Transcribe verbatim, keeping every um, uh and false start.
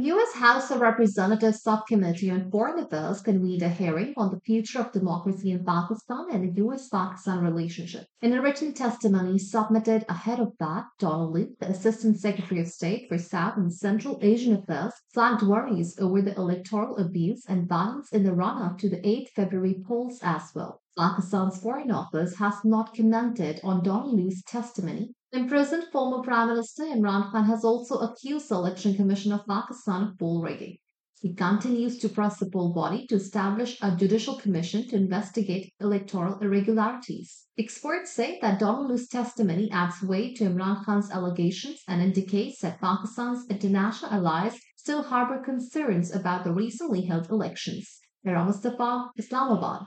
U S House of Representatives Subcommittee on Foreign Affairs convened a hearing on the future of democracy in Pakistan and the U S Pakistan relationship. In a written testimony submitted ahead of that, Donald Lee, the Assistant Secretary of State for South and Central Asian Affairs, flagged worries over the electoral abuse and violence in the run up to the eighth February polls as well. Pakistan's Foreign Office has not commented on Donald Lee's testimony. Imprisoned former Prime Minister Imran Khan has also accused the Election Commission of Pakistan of poll rigging. He continues to press the poll body to establish a judicial commission to investigate electoral irregularities. Experts say that Donald Lee's testimony adds weight to Imran Khan's allegations and indicates that Pakistan's international allies still harbor concerns about the recently held elections. Mira Mustafa, Islamabad.